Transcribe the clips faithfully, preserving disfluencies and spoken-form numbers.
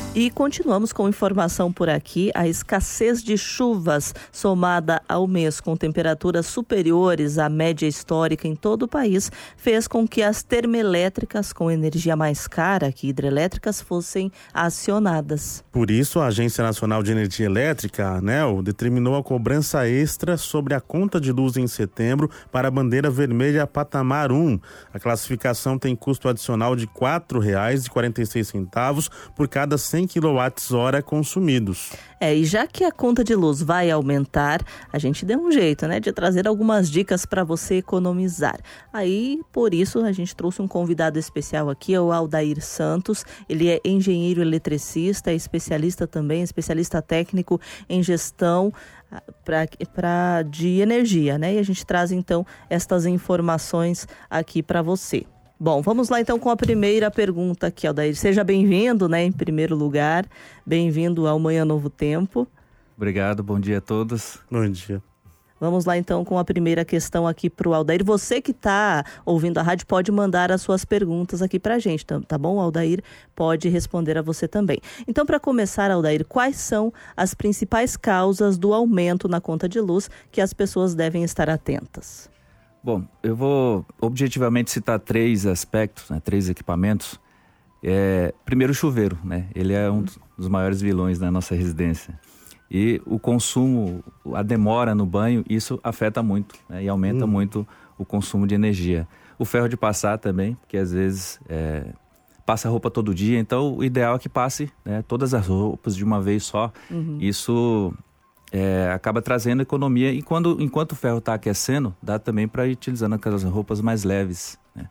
E continuamos com informação por aqui. A escassez de chuvas, somada ao mês com temperaturas superiores à média histórica em todo o país, fez com que as termoelétricas com energia mais cara que hidrelétricas fossem acionadas. Por isso, a Agência Nacional de Energia Elétrica, a ANEEL, determinou a cobrança extra sobre a conta de luz em setembro para a bandeira vermelha patamar um. A classificação tem custo adicional de quatro reais e quarenta e seis centavos por cada cem quilowatts-hora consumidos. É, e já que a conta de luz vai aumentar, a gente deu um jeito, né, de trazer algumas dicas para você economizar. Aí, por isso, a gente trouxe um convidado especial aqui, o Aldair Santos. Ele é engenheiro eletricista, é especialista também, especialista técnico em gestão pra, pra, de energia, né? E a gente traz, então, estas informações aqui para você. Bom, vamos lá então com a primeira pergunta aqui, Aldair. Seja bem-vindo, né, em primeiro lugar. Bem-vindo ao Manhã Novo Tempo. Obrigado, bom dia a todos. Bom dia. Vamos lá então com a primeira questão aqui para o Aldair. Você que está ouvindo a rádio pode mandar as suas perguntas aqui para a gente, tá bom? O Aldair pode responder a você também. Então, para começar, Aldair, quais são as principais causas do aumento na conta de luz que as pessoas devem estar atentas? Bom, eu vou objetivamente citar três aspectos, né, três equipamentos. É, primeiro, o chuveiro, né? Ele é um dos maiores vilões da nossa residência. E o consumo, a demora no banho, isso afeta muito, né, e aumenta hum. muito o consumo de energia. O ferro de passar também, porque às vezes é, passa roupa todo dia, então o ideal é que passe, né, todas as roupas de uma vez só. Uhum. Isso... É, acaba trazendo economia e quando, enquanto o ferro está aquecendo, dá também para ir utilizando aquelas roupas mais leves, né?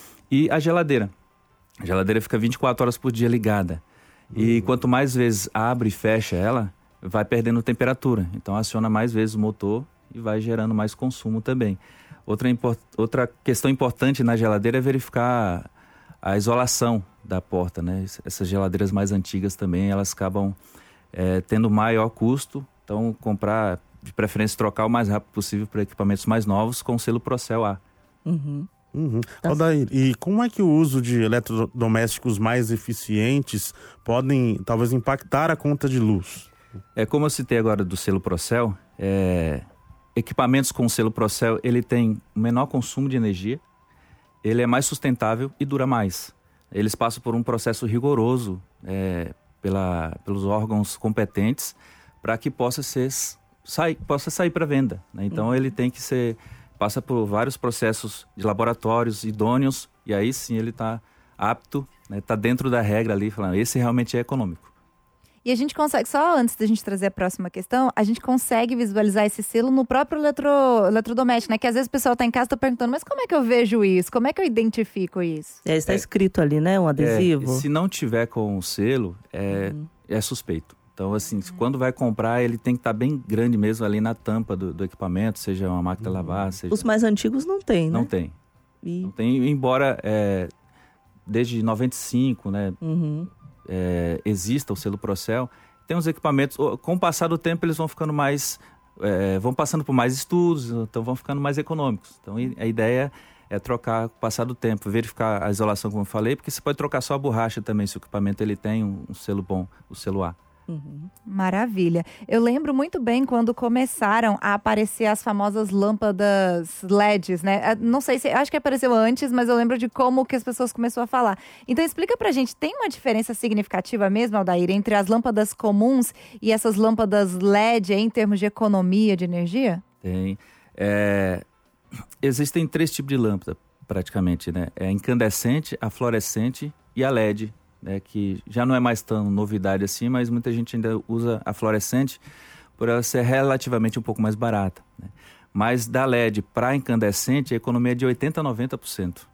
E a geladeira. A geladeira fica vinte e quatro horas por dia ligada. Uhum. E quanto mais vezes abre e fecha ela, vai perdendo temperatura. Então aciona mais vezes o motor e vai gerando mais consumo também. Outra, import... Outra questão importante na geladeira é verificar a isolação da porta, né? Essas geladeiras mais antigas também, elas acabam é, tendo maior custo. Então, comprar, de preferência, trocar o mais rápido possível para equipamentos mais novos com selo Procel A. Uhum. Uhum. Aldair, e como é que o uso de eletrodomésticos mais eficientes podem, talvez, impactar a conta de luz? É, como eu citei agora do selo Procel, é, equipamentos com selo Procel, ele tem menor consumo de energia, ele é mais sustentável e dura mais. Eles passam por um processo rigoroso é, pela, pelos órgãos competentes, para que possa ser sair, possa sair para venda, né? Então uhum. ele tem que ser passa por vários processos de laboratórios idôneos e aí sim ele está apto, né? Está dentro da regra ali, falando esse realmente é econômico. E a gente consegue, só antes da gente trazer a próxima questão, a gente consegue visualizar esse selo no próprio eletro, eletrodoméstico, né? Que às vezes o pessoal está em casa e está perguntando, mas como é que eu vejo isso? Como é que eu identifico isso? É, está é, escrito ali, né? Um adesivo. É, se não tiver com o selo, é, uhum. é suspeito. Então, assim, uhum. quando vai comprar, ele tem que estar bem grande mesmo ali na tampa do, do equipamento, seja uma máquina uhum. lavar, seja... Os mais antigos não tem, né? Não tem. E... Não tem, embora é, desde noventa e cinco, né, uhum. é, exista o selo Procel, tem uns equipamentos, com o passar do tempo eles vão ficando mais, é, vão passando por mais estudos, então vão ficando mais econômicos. Então, a ideia é trocar com o passar do tempo, verificar a isolação, como eu falei, porque você pode trocar só a borracha também, se o equipamento ele tem um, um selo bom, o selo A. Uhum. Maravilha. Eu lembro muito bem quando começaram a aparecer as famosas lâmpadas L E Ds, né? Não sei se, acho que apareceu antes, mas eu lembro de como que as pessoas começaram a falar. Então explica pra gente, tem uma diferença significativa mesmo, Aldair, entre as lâmpadas comuns e essas lâmpadas L E D em termos de economia de energia? Tem. É... Existem três tipos de lâmpada, praticamente, né? É a incandescente, a fluorescente e a L E D. Né, que já não é mais tão novidade assim, mas muita gente ainda usa a fluorescente por ela ser relativamente um pouco mais barata, né? Mas da L E D para incandescente, a economia é de oitenta por cento a noventa por cento.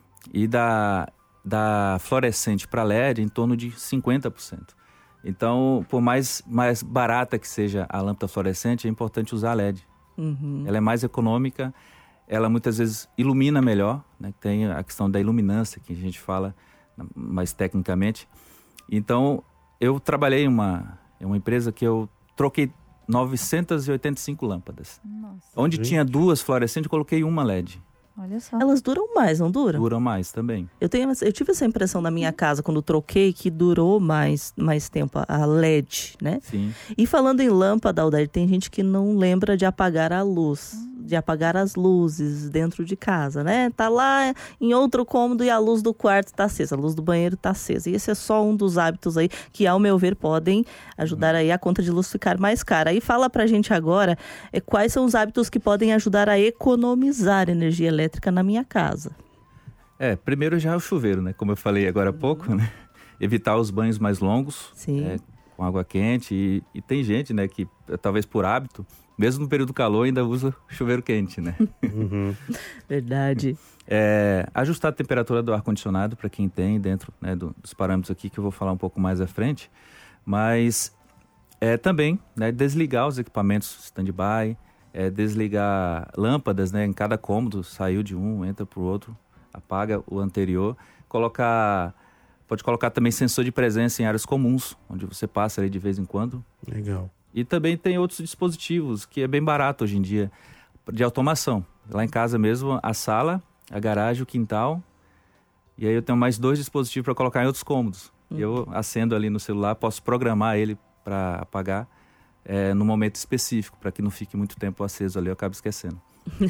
E da, da fluorescente para L E D, em torno de cinquenta por cento. Então, por mais, mais barata que seja a lâmpada fluorescente, é importante usar a L E D. Uhum. Ela é mais econômica, ela muitas vezes ilumina melhor, né? Tem a questão da iluminância, que a gente fala mais tecnicamente. Então, eu trabalhei em uma, em uma empresa que eu troquei novecentas e oitenta e cinco lâmpadas. Nossa. Onde Gente. tinha duas fluorescentes, eu coloquei uma L E D. Olha só. Elas duram mais, não duram? Duram mais também. Eu, tenho, eu tive essa impressão na minha casa, quando troquei, que durou mais, mais tempo a L E D, né? Sim. E falando em lâmpada, Aldair, tem gente que não lembra de apagar a luz, de apagar as luzes dentro de casa, né? Tá lá em outro cômodo e a luz do quarto tá acesa, a luz do banheiro tá acesa. E esse é só um dos hábitos aí que, ao meu ver, podem ajudar aí a conta de luz ficar mais cara. E fala pra gente agora é, quais são os hábitos que podem ajudar a economizar energia elétrica na minha casa. É, primeiro já é o chuveiro, né? Como eu falei agora há pouco, né? Evitar os banhos mais longos, Sim. É, com água quente. E, e tem gente, né, que talvez por hábito, mesmo no período do calor, ainda usa chuveiro quente, né? Uhum. Verdade. É, ajustar a temperatura do ar-condicionado para quem tem dentro, né, do, dos parâmetros aqui, que eu vou falar um pouco mais à frente. Mas é, também, né, desligar os equipamentos stand-by, é, desligar lâmpadas, né, em cada cômodo, saiu de um, entra para o outro, apaga o anterior. Colocar, pode colocar também sensor de presença em áreas comuns, onde você passa ali de vez em quando. Legal. E também tem outros dispositivos, que é bem barato hoje em dia, de automação. Lá em casa mesmo, a sala, a garagem, o quintal. E aí eu tenho mais dois dispositivos para colocar em outros cômodos. Uhum. E eu acendo ali no celular, posso programar ele para apagar é, no momento específico, para que não fique muito tempo aceso ali, eu acabo esquecendo.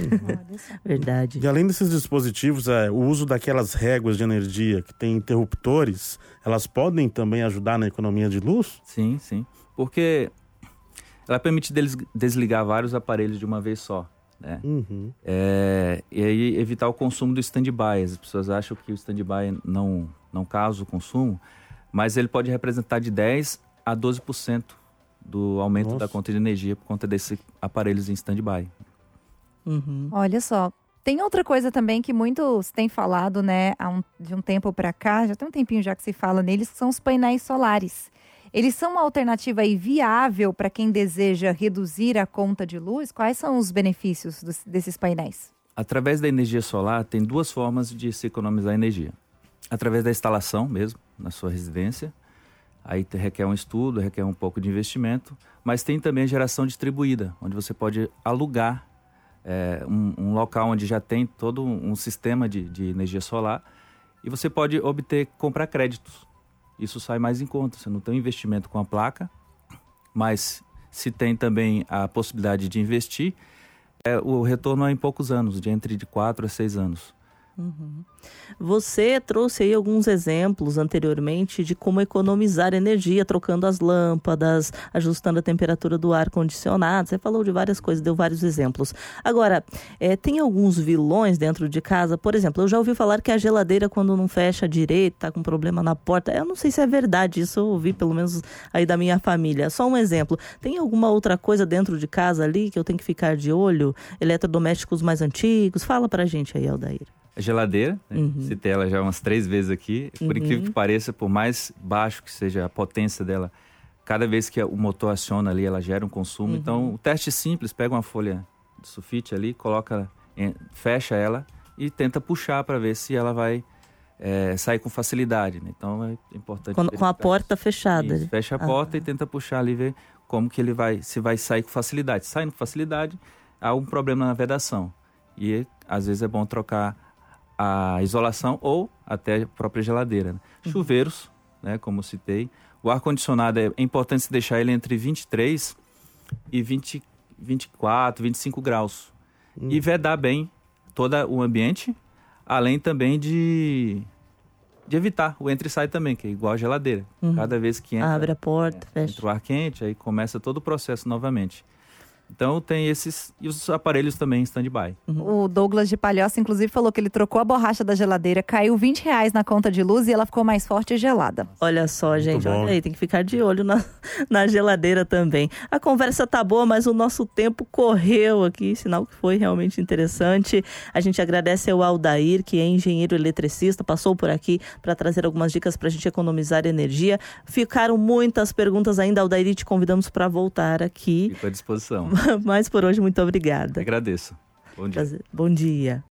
Verdade. E além desses dispositivos, é, o uso daquelas réguas de energia que tem interruptores, elas podem também ajudar na economia de luz? Sim, sim. Porque ela permite deles desligar vários aparelhos de uma vez só, né? Uhum. É, e aí evitar o consumo do stand-by. As pessoas acham que o stand-by não, não causa o consumo, mas ele pode representar de dez a doze por cento do aumento Nossa. da conta de energia por conta desses aparelhos em stand-by. Uhum. Olha só. Tem outra coisa também que muitos têm falado, né, há um, de um tempo para cá, já tem um tempinho já que se fala neles, que são os painéis solares. Eles são uma alternativa aí viável para quem deseja reduzir a conta de luz? Quais são os benefícios dos, desses painéis? Através da energia solar, tem duas formas de se economizar energia. Através da instalação mesmo, na sua residência. Aí requer um estudo, requer um pouco de investimento. Mas tem também a geração distribuída, onde você pode alugar é, um, um local onde já tem todo um sistema de, de energia solar. E você pode obter, comprar créditos. Isso sai mais em conta. Você não tem um investimento com a placa, mas se tem também a possibilidade de investir, é, o retorno é em poucos anos, de entre de quatro a seis anos. Uhum. Você trouxe aí alguns exemplos anteriormente de como economizar energia, trocando as lâmpadas, ajustando a temperatura do ar-condicionado. Você falou de várias coisas, deu vários exemplos. Agora, é, tem alguns vilões dentro de casa. Por exemplo, eu já ouvi falar que a geladeira, quando não fecha direito, tá com problema na porta. Eu não sei se é verdade, isso eu ouvi pelo menos aí da minha família. Só um exemplo. Tem alguma outra coisa dentro de casa ali que eu tenho que ficar de olho? Eletrodomésticos mais antigos? Fala pra gente aí, Aldair. A geladeira, né? Uhum. Citei ela já umas três vezes aqui. Por uhum. incrível que pareça, por mais baixo que seja a potência dela, cada vez que o motor aciona ali, ela gera um consumo. Uhum. Então, o teste simples, pega uma folha de sulfite ali, coloca, fecha ela e tenta puxar para ver se ela vai é, sair com facilidade, né? Então, é importante... Com, com a porta fechada. Isso, fecha a porta ah. e tenta puxar ali, ver como que ele vai, se vai sair com facilidade. Saindo com facilidade, há um problema na vedação. E, às vezes, é bom trocar a isolação ou até a própria geladeira. Né? Uhum. Chuveiros, né, como citei. O ar-condicionado é importante se deixar ele entre vinte e três e vinte, vinte e quatro, vinte e cinco graus. Uhum. E vedar bem todo o ambiente, além também de, de evitar o entra e sai também, que é igual a geladeira. Uhum. Cada vez que entra, abre a porta, é, fecha. Entra o ar quente, aí começa todo o processo novamente. Então tem esses, e os aparelhos também em stand-by. Uhum. O Douglas de Palhoça, inclusive, falou que ele trocou a borracha da geladeira, caiu vinte reais na conta de luz e ela ficou mais forte e gelada. Olha só, gente, olha aí, tem que ficar de olho na, na geladeira também. A conversa tá boa, mas o nosso tempo correu aqui, sinal que foi realmente interessante. A gente agradece ao Aldair, que é engenheiro eletricista, passou por aqui para trazer algumas dicas para a gente economizar energia. Ficaram muitas perguntas ainda, Aldair, e te convidamos para voltar aqui. Fico à disposição. Mas por hoje, muito obrigada. Eu agradeço. Bom dia. Bom dia.